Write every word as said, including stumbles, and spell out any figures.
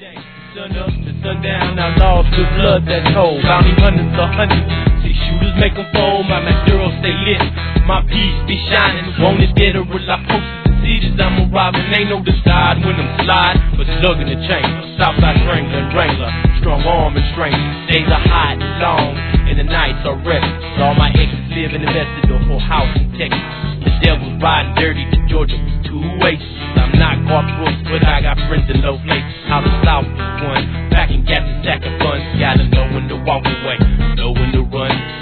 Sun up to sundown, I lost the blood that told. Bounty hunters are hunting, see shooters make them fold. My Maduro stay lit, my peace be shining. Wanted dead or alive, posters and cities I'm arriving. Ain't no decide when I'm slide, but slugging the chain. Southside Strangler and Wrangler, strong arm and strength. Days are hot and long, and the nights are restless. All my exes live in the Vestidor for house in Texas. The devil's riding dirty to Georgia with two oasis. I'm not Garth Brooks, but I got friends in low places. How the South is one, packing gas and sack of funds. Gotta know when to walk away, know when to run.